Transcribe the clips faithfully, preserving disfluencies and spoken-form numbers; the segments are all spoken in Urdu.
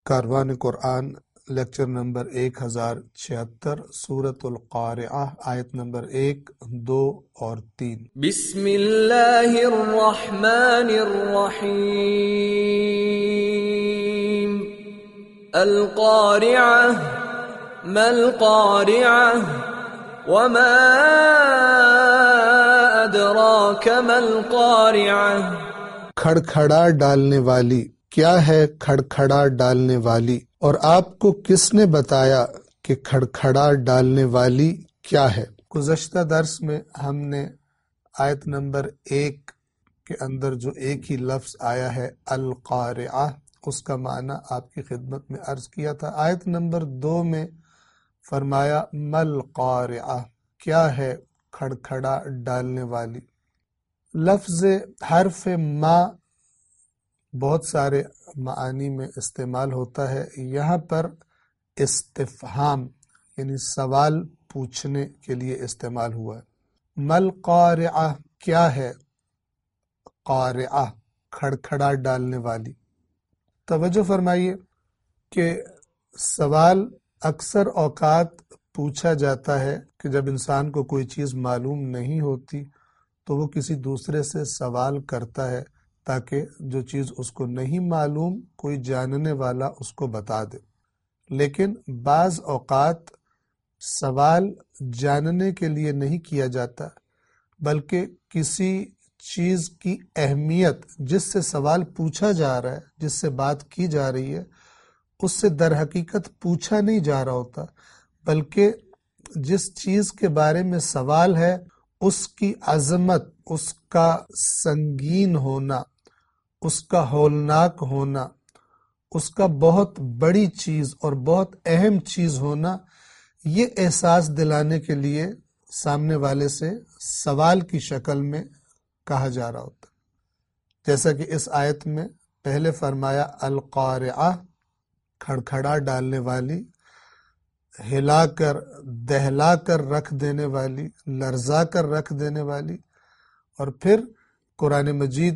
کاروان قرآن لیکچر نمبر ایک ہزار چھہتر، سورۃ القارعہ، آیت نمبر ایک، دو اور تین۔ بسم اللہ الرحمن الرحیم۔ القارعہ ما القارعہ وما ادراک ما القارعہ۔ کھڑکھڑا ڈالنے والی، کیا ہے کھڑکھڑا ڈالنے والی، اور آپ کو کس نے بتایا کہ کھڑکھڑا ڈالنے والی کیا ہے؟ گزشتہ درس میں ہم نے آیت نمبر ایک کے اندر جو ایک ہی لفظ آیا ہے القارعہ، اس کا معنی آپ کی خدمت میں عرض کیا تھا۔ آیت نمبر دو میں فرمایا مل قارعہ، کیا ہے کھڑکھڑا ڈالنے والی۔ لفظ حرف ما بہت سارے معانی میں استعمال ہوتا ہے، یہاں پر استفہام یعنی سوال پوچھنے کے لیے استعمال ہوا ہے۔ مل قارعہ، کیا ہے قارعہ، کھڑکھڑا ڈالنے والی۔ توجہ فرمائیے کہ سوال اکثر اوقات پوچھا جاتا ہے کہ جب انسان کو کوئی چیز معلوم نہیں ہوتی تو وہ کسی دوسرے سے سوال کرتا ہے تاکہ جو چیز اس کو نہیں معلوم کوئی جاننے والا اس کو بتا دے۔ لیکن بعض اوقات سوال جاننے کے لیے نہیں کیا جاتا، بلکہ کسی چیز کی اہمیت جس سے سوال پوچھا جا رہا ہے، جس سے بات کی جا رہی ہے، اس سے در حقیقت پوچھا نہیں جا رہا ہوتا، بلکہ جس چیز کے بارے میں سوال ہے اس کی عظمت، اس کا سنگین ہونا، اس کا ہولناک ہونا، اس کا بہت بڑی چیز اور بہت اہم چیز ہونا، یہ احساس دلانے کے لیے سامنے والے سے سوال کی شکل میں کہا جا رہا ہوتا۔ جیسا کہ اس آیت میں پہلے فرمایا القارعہ، کھڑکھڑا ڈالنے والی، ہلا کر دہلا کر رکھ دینے والی، لرزا کر رکھ دینے والی، اور پھر قرآن مجید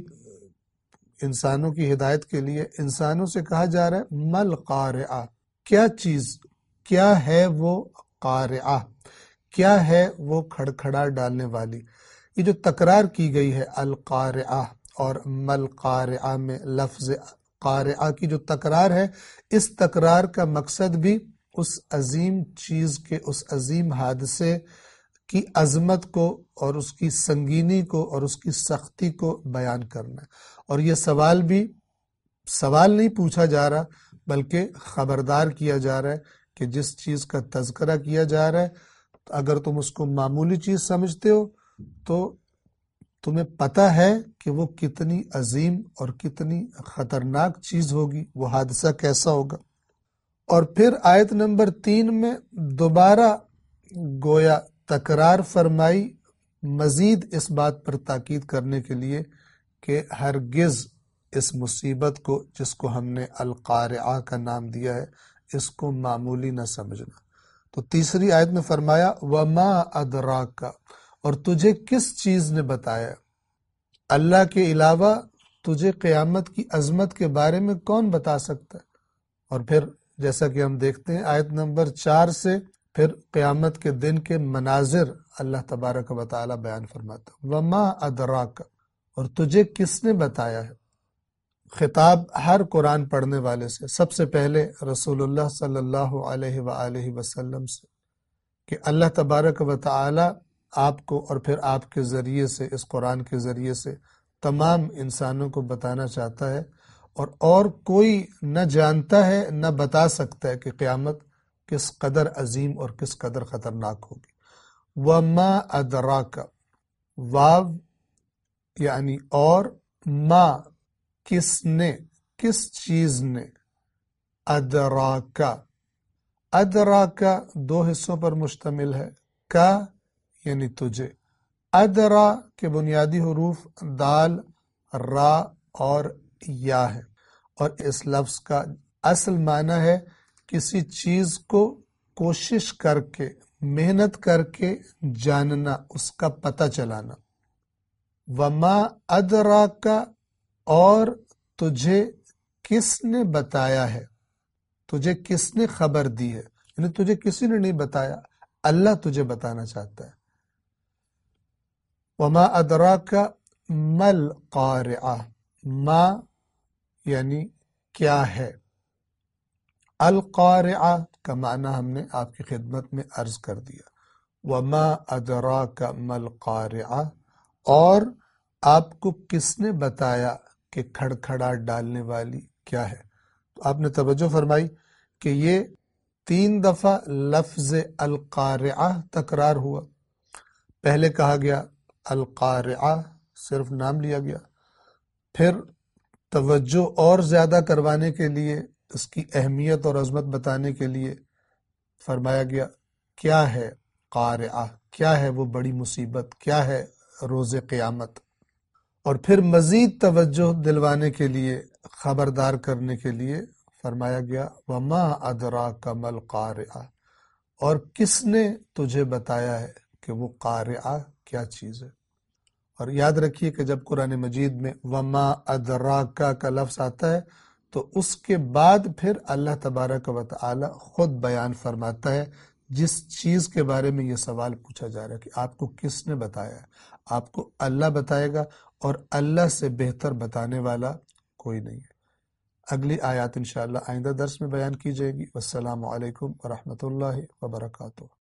انسانوں کی ہدایت کے لیے انسانوں سے کہا جا رہا ہے مل قارعہ، کیا چیز، کیا ہے وہ قارعہ، کیا ہے وہ کھڑکھڑا ڈالنے والی۔ یہ جو تکرار کی گئی ہے القارعہ اور مل قارعہ میں لفظ قارعہ کی جو تکرار ہے، اس تکرار کا مقصد بھی اس عظیم چیز کے، اس عظیم حادثے کی عظمت کو اور اس کی سنگینی کو اور اس کی سختی کو بیان کرنا ہے۔ اور یہ سوال بھی سوال نہیں پوچھا جا رہا، بلکہ خبردار کیا جا رہا ہے کہ جس چیز کا تذکرہ کیا جا رہا ہے اگر تم اس کو معمولی چیز سمجھتے ہو تو تمہیں پتہ ہے کہ وہ کتنی عظیم اور کتنی خطرناک چیز ہوگی، وہ حادثہ کیسا ہوگا۔ اور پھر آیت نمبر تین میں دوبارہ گویا تکرار فرمائی، مزید اس بات پر تاکید کرنے کے لیے کہ ہرگز اس مصیبت کو جس کو ہم نے القارعہ کا نام دیا ہے اس کو معمولی نہ سمجھنا۔ تو تیسری آیت میں فرمایا وما ادراک، اور تجھے کس چیز نے بتایا، اللہ کے علاوہ تجھے قیامت کی عظمت کے بارے میں کون بتا سکتا ہے۔ اور پھر جیسا کہ ہم دیکھتے ہیں آیت نمبر چار سے پھر قیامت کے دن کے مناظر اللہ تبارک و تعالی بیان فرماتا وما ادراک، اور تجھے کس نے بتایا ہے۔ خطاب ہر قرآن پڑھنے والے سے، سب سے پہلے رسول اللہ صلی اللہ علیہ وآلہ وسلم سے، کہ اللہ تبارک و تعالی آپ کو اور پھر آپ کے ذریعے سے، اس قرآن کے ذریعے سے تمام انسانوں کو بتانا چاہتا ہے، اور اور کوئی نہ جانتا ہے نہ بتا سکتا ہے کہ قیامت کس قدر عظیم اور کس قدر خطرناک ہوگی۔ وما ادراک، واو یعنی اور، ما کس نے، کس چیز نے، ادراکا، ادراکا دو حصوں پر مشتمل ہے، کا یعنی تجھے، ادرا کے بنیادی حروف دال، را اور یا ہے، اور اس لفظ کا اصل معنی ہے کسی چیز کو کوشش کر کے، محنت کر کے جاننا، اس کا پتہ چلانا۔ وما ادراک، اور تجھے کس نے بتایا ہے، تجھے کس نے خبر دی ہے، یعنی تجھے کسی نے نہیں بتایا، اللہ تجھے بتانا چاہتا ہے۔ وما ادراک مل قارعہ، ما یعنی کیا ہے، القارعہ کا معنی ہم نے آپ کی خدمت میں عرض کر دیا۔ وما ادراک مل قارعہ، اور آپ کو کس نے بتایا کہ کھڑکھڑا ڈالنے والی کیا ہے۔ تو آپ نے توجہ فرمائی کہ یہ تین دفعہ لفظ القارعہ تکرار ہوا۔ پہلے کہا گیا القارعہ، صرف نام لیا گیا، پھر توجہ اور زیادہ کروانے کے لیے، اس کی اہمیت اور عظمت بتانے کے لیے فرمایا گیا کیا ہے قارعہ، کیا ہے وہ بڑی مصیبت، کیا ہے روز قیامت، اور پھر مزید توجہ دلوانے کے لیے، خبردار کرنے کے لیے فرمایا گیا وما ادراک مل قارعہ، اور کس نے تجھے بتایا ہے کہ وہ قارعہ کیا چیز ہے۔ اور یاد رکھیے کہ جب قرآن مجید میں وما ادراک کا لفظ آتا ہے تو اس کے بعد پھر اللہ تبارک و تعالی خود بیان فرماتا ہے جس چیز کے بارے میں یہ سوال پوچھا جا رہا ہے کہ آپ کو کس نے بتایا ہے۔ آپ کو اللہ بتائے گا، اور اللہ سے بہتر بتانے والا کوئی نہیں ہے۔ اگلی آیات انشاءاللہ آئندہ درس میں بیان کی جائے گی۔ والسلام علیکم ورحمۃ اللہ وبرکاتہ۔